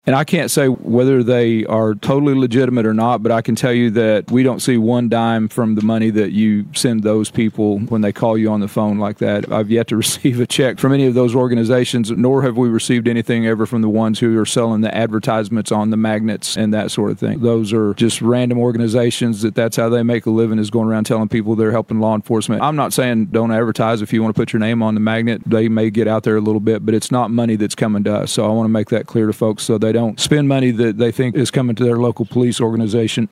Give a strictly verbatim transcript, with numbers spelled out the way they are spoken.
And I can't say whether they are totally legitimate or not, but I can tell you that we don't see one dime from the money that you send those people when they call you on the phone like that. I've yet to receive a check from any of those organizations, nor have we received anything ever from the ones who are selling the advertisements on the magnets and that sort of thing. Those are just random organizations that that's how they make a living, is going around telling people they're helping law enforcement. I'm not saying don't advertise. If you want to put your name on the magnet, they may get out there a little bit, but it's not money that's coming to us. So I want to make that clear to folks so they don't spend money that they think is coming to their local police organization.